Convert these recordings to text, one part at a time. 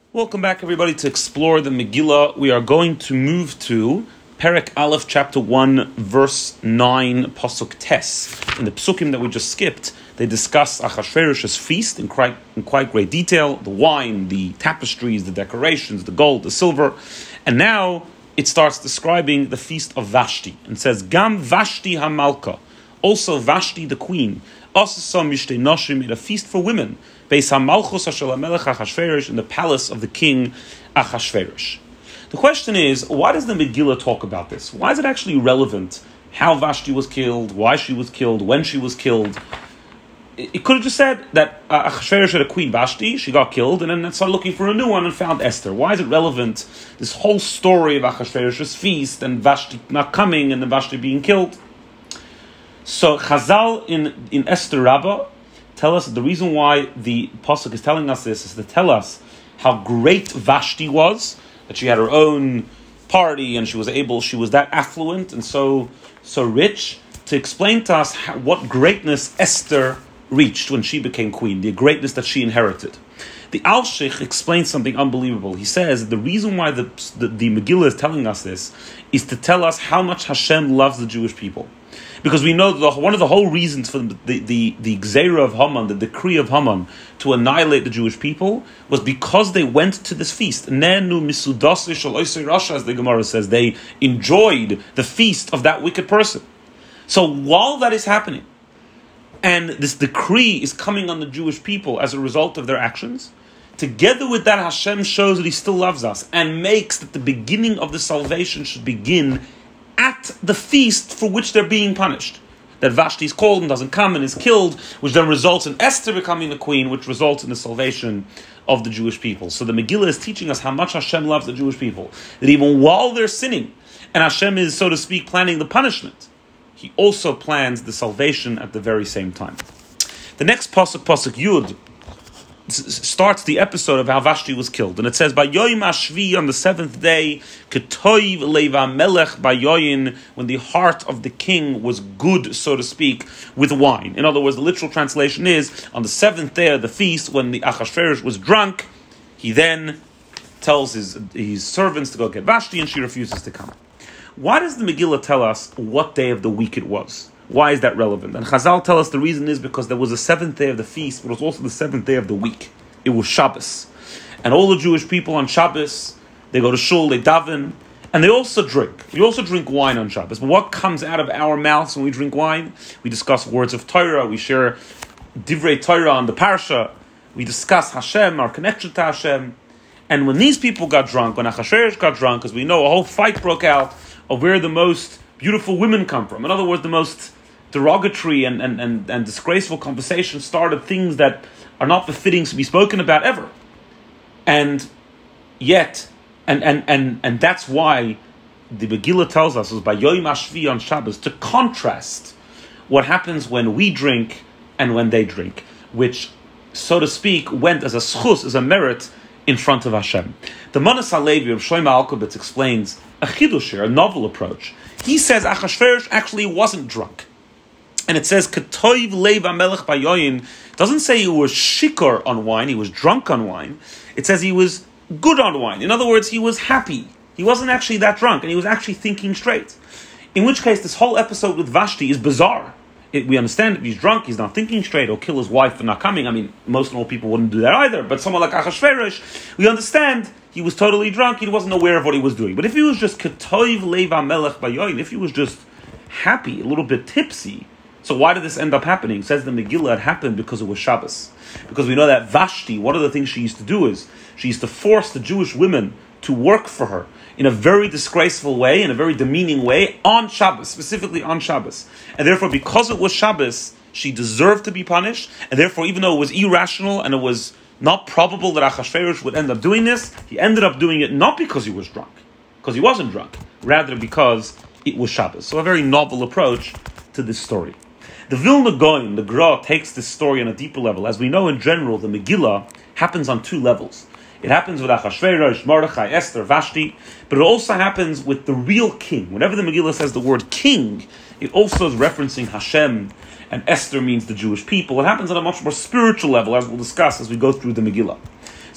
Welcome back, everybody, to explore the Megillah. We are going to move to Perek Aleph, chapter 1, verse 9, Pasuk Tes. In the Psukim that we just skipped, they discuss Achashverosh's feast in quite great detail, the wine, the tapestries, the decorations, the gold, the silver. And now it starts describing the feast of Vashti, and says, Gam Vashti HaMalka, also Vashti the queen, Asasa Mishtei Nashim, made a feast for women, Beis HaMalchus Ashel HaMelech Achashverosh, in the palace of the king Achashverosh. The question is, why does the Megillah talk about this? Why is it actually relevant how Vashti was killed, why she was killed, when she was killed? It could have just said that Achashverosh had a queen Vashti, she got killed, and then started looking for a new one and found Esther. Why is it relevant, this whole story of Achashverosh's feast and Vashti not coming and then Vashti being killed? So Chazal in Esther Rabbah tell us that the reason why the Pasuk is telling us this is to tell us how great Vashti was, that she had her own party and she was that affluent and so rich, to explain to us what greatness Esther reached when she became queen, the greatness that she inherited. The Al-Sheikh explains something unbelievable. He says the reason why the Megillah is telling us this is to tell us how much Hashem loves the Jewish people. Because we know that one of the whole reasons for the Gzeira of Haman, the decree of Haman, to annihilate the Jewish people, was because they went to this feast. Nenu misudase shel oisei rasha, as the Gemara says, they enjoyed the feast of that wicked person. So while that is happening, and this decree is coming on the Jewish people as a result of their actions, together with that, Hashem shows that He still loves us and makes that the beginning of the salvation should begin at the feast for which they're being punished. That Vashti is called and doesn't come and is killed, which then results in Esther becoming the queen, which results in the salvation of the Jewish people. So the Megillah is teaching us how much Hashem loves the Jewish people. That even while they're sinning, and Hashem is, so to speak, planning the punishment, He also plans the salvation at the very same time. The next Pasuk Yud, starts the episode of how Vashti was killed. And it says, Bayoyim Ashvi, on the seventh day, Ketoiv Leiva Melech Bayoyin, when the heart of the king was good, so to speak, with wine. In other words, the literal translation is, on the seventh day of the feast, when the Achashverosh was drunk, he then tells his servants to go get Vashti, and she refuses to come. Why does the Megillah tell us what day of the week it was? Why is that relevant? And Chazal tell us the reason is because there was the seventh day of the feast, but it was also the seventh day of the week. It was Shabbos. And all the Jewish people on Shabbos, they go to shul, they daven, and they also drink. We also drink wine on Shabbos. But what comes out of our mouths when we drink wine? We discuss words of Torah, we share divrei Torah on the parsha, we discuss Hashem, our connection to Hashem. And when these people got drunk, when Achashverosh got drunk, because we know a whole fight broke out of where the most beautiful women come from. In other words, the most derogatory and disgraceful conversation started, things that are not befitting to be spoken about ever. And yet, and that's why the Megillah tells us, is by Yoim Ashvi on Shabbos, to contrast what happens when we drink and when they drink, which, so to speak, went as a schus, as a merit, in front of Hashem. The Manas HaLevi of Shlomo Alkabetz explains a chidush here, a novel approach. He says Achashverosh actually wasn't drunk. And it says, Ketoiv Leiv HaMelech Bayoyin, doesn't say he was shikor on wine, he was drunk on wine. It says he was good on wine. In other words, he was happy. He wasn't actually that drunk, and he was actually thinking straight. In which case, this whole episode with Vashti is bizarre. We understand if he's drunk, he's not thinking straight, or kill his wife for not coming. I mean, most normal people wouldn't do that either. But someone like Achashverosh, we understand he was totally drunk, he wasn't aware of what he was doing. But if he was just Ketoiv Leiv HaMelech Bayoyin, if he was just happy, a little bit tipsy, so why did this end up happening? It says the Megillah, it happened because it was Shabbos. Because we know that Vashti, one of the things she used to do is, she used to force the Jewish women to work for her in a very disgraceful way, in a very demeaning way, on Shabbos, specifically on Shabbos. And therefore, because it was Shabbos, she deserved to be punished, and therefore, even though it was irrational and it was not probable that Achashverosh would end up doing this, he ended up doing it not because he was drunk, because he wasn't drunk, rather because it was Shabbos. So a very novel approach to this story. The Vilna Gaon, the Gra, takes this story on a deeper level. As we know in general, the Megillah happens on two levels. It happens with Achashverosh, Mordechai, Esther, Vashti, but it also happens with the real king. Whenever the Megillah says the word king, it also is referencing Hashem, and Esther means the Jewish people. It happens on a much more spiritual level, as we'll discuss as we go through the Megillah.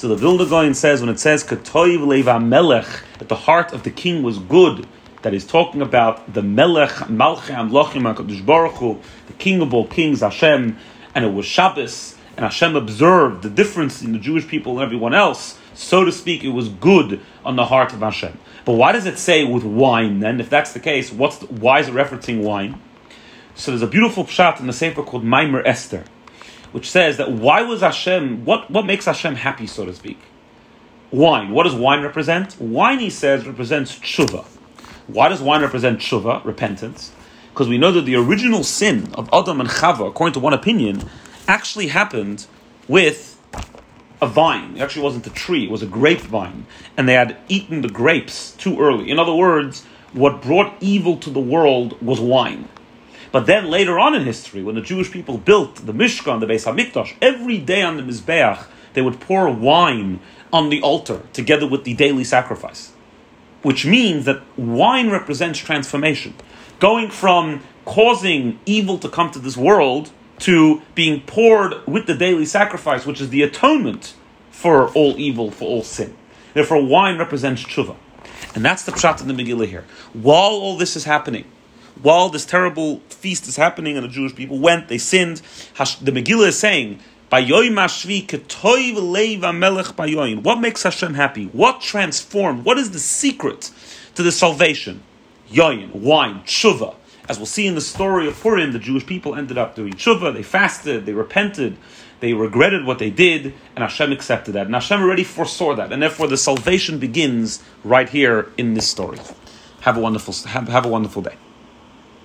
So the Vilna Gaon says, when it says Ketoiv Leiva Melech, that the heart of the king was good, that is talking about the Melech, Malchei Amlochim HaKadosh Baruch Hu, the king of all kings, Hashem, and it was Shabbos, and Hashem observed the difference in the Jewish people and everyone else, so to speak, it was good on the heart of Hashem. But why does it say with wine then? If that's the case, why is it referencing wine? So there's a beautiful pshat in the Sefer called Maimer Esther, which says that why was Hashem, what makes Hashem happy, so to speak? Wine. What does wine represent? Wine, he says, represents tshuva. Why does wine represent tshuva, repentance? Because we know that the original sin of Adam and Chava, according to one opinion, actually happened with a vine. It actually wasn't a tree, it was a grapevine. And they had eaten the grapes too early. In other words, what brought evil to the world was wine. But then later on in history, when the Jewish people built the Mishkan, the Beis HaMikdash, every day on the Mizbeach, they would pour wine on the altar together with the daily sacrifice. Which means that wine represents transformation. Going from causing evil to come to this world to being poured with the daily sacrifice, which is the atonement for all evil, for all sin. Therefore, wine represents tshuva. And that's the pshat in the Megillah here. While all this is happening, while this terrible feast is happening and the Jewish people went, they sinned, the Megillah is saying, what makes Hashem happy? What transformed? What is the secret to the salvation? Yoyin, wine, tshuva. As we'll see in the story of Purim, the Jewish people ended up doing tshuva, they fasted, they repented, they regretted what they did, and Hashem accepted that. And Hashem already foresaw that, and therefore the salvation begins right here in this story. Have a wonderful day.